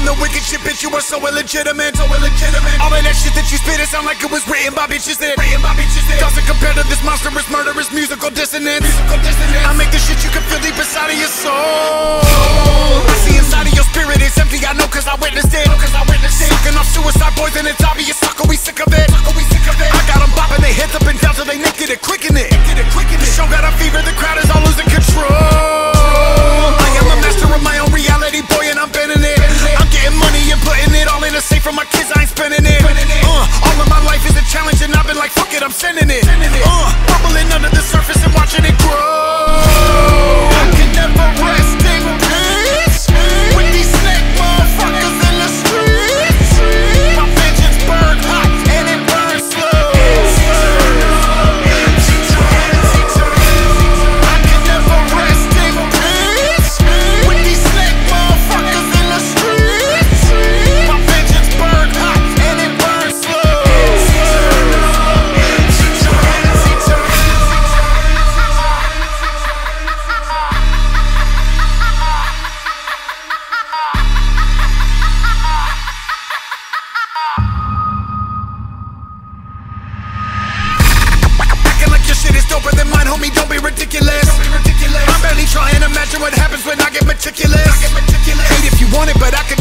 the wicked shit, bitch, you are so illegitimate, so illegitimate. All of that shit that you spit, it sound like it was written by bitches that doesn't compare to this monstrous, murderous musical dissonance. I make the shit you can feel deep inside of your soul. I see inside of your spirit, it's empty, I know cause I witnessed it. Sucking off suicide poison, it's obvious, sucker, we sick of it. I got them bopping their heads up and down till they naked and quicken it. The show got a fever, the crowd is all losing control. I am a master of my own reality, boy, and I'm bending it. I'm getting money and putting it all in a safe for my kids, I ain't spending it. All of my life is a challenge and I've been like, fuck it, I'm sending it. Bubbling under the surface and watching it grow. I can never rest in peace with these snake motherfuckers in the streets. My vengeance burn hot and it burns slow. I can never rest in peace with these snake motherfuckers in the streets. My vengeance burn hot and it burns slow. Acting like your shit is doper than mine, homie, don't be ridiculous. I'm barely trying to imagine what happens when I get meticulous. Hate if you want it, but I could